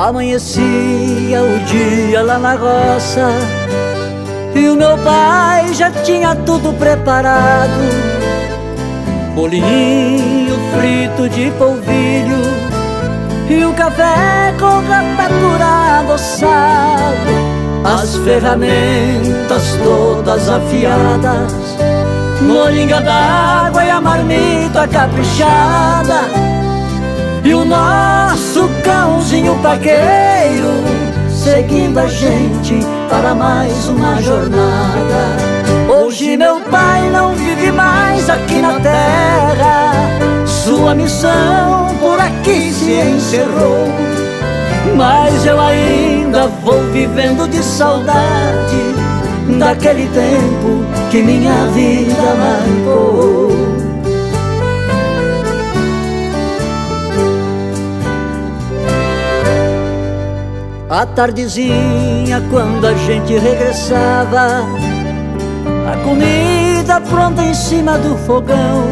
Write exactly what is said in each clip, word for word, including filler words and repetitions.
Amanhecia o dia lá na roça e o meu pai já tinha tudo preparado: bolinho frito de polvilho e o café com rapadura adoçado. As ferramentas todas afiadas, moringa d'água e a marmita caprichada, e o nosso cãozinho paqueiro seguindo a gente para mais uma jornada. Hoje meu pai não vive mais aqui na terra, sua missão por aqui se encerrou. Mas eu ainda vou vivendo de saudade daquele tempo que minha vida marcou. À tardezinha, quando a gente regressava, a comida pronta em cima do fogão,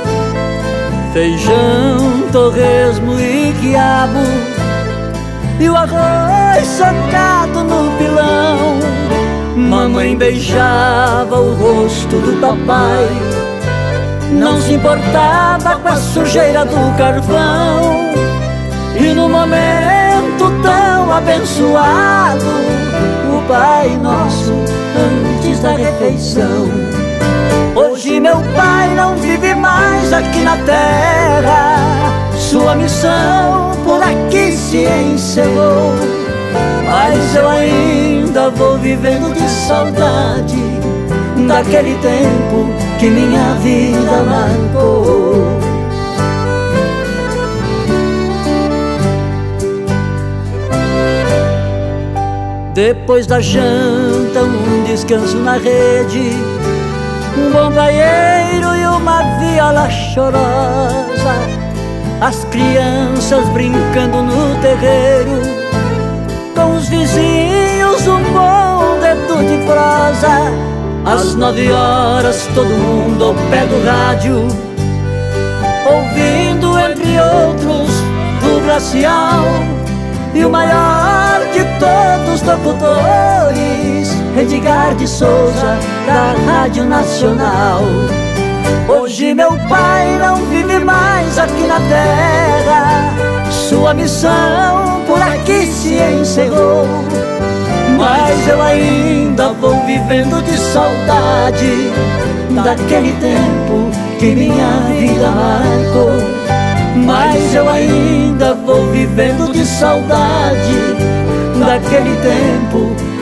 feijão, torresmo e quiabo, e o arroz socado no pilão. Mamãe beijava o rosto do papai, não se importava com a sujeira do carvão. E no momento tão abençoado, o Pai Nosso antes da refeição. Hoje meu pai não vive mais aqui na terra, sua missão por aqui se encerrou. Mas eu ainda vou vivendo de saudade daquele tempo que minha vida marcou. Depois da janta, um descanso na rede, um bom paieiro e uma viola chorosa, as crianças brincando no terreiro, com os vizinhos um bom dedo de prosa. Às nove horas todo mundo ao pé do rádio, ouvindo entre outros do Glacial, e o maior de todos os locutores, Edgar de Souza, da Rádio Nacional. Hoje meu pai não vive mais aqui na terra, sua missão por aqui se encerrou. Mas eu ainda vou vivendo de saudade daquele tempo que minha vida marcou. Mas eu ainda vou vivendo de saudade daquele tempo